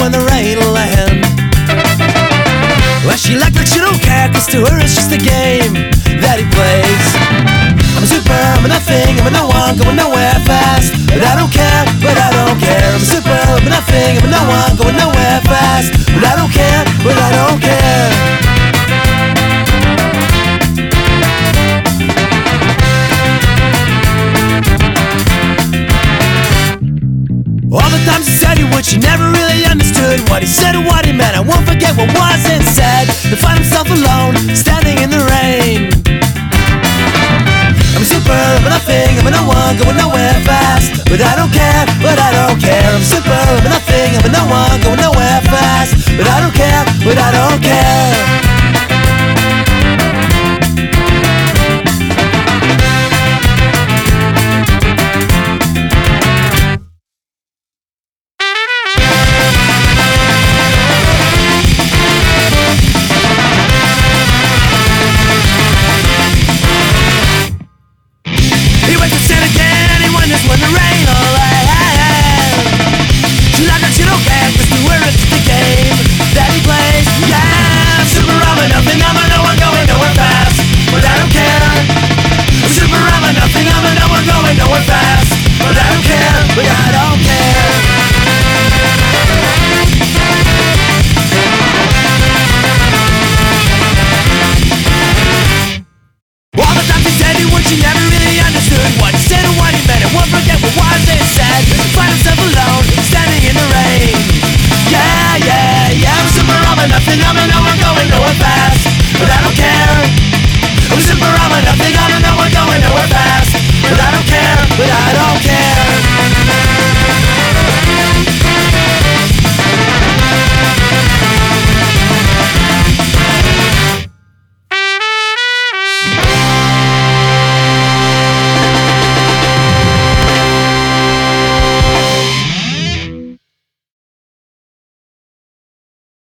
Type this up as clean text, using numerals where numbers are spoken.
when the rain will land. Well, she like she don't care, cause to her it's just a game that he plays. I'm a super, I'm a nothing, I'm a no one, going nowhere fast. But I don't care, but I don't care. I'm a super, I'm a nothing, I'm a no one, going nowhere fast. But I don't care, but I don't care. All the times he said he would, she never really understood what he said or what he meant. I won't forget what wasn't said, to find himself alone, standing in the rain. I'm a super, I'm a nothing, I'm a no one, going nowhere fast. But I don't care, but I don't care. I'm super, I'm a nothing, I'm a no one, going nowhere fast. But I don't care, but I don't care.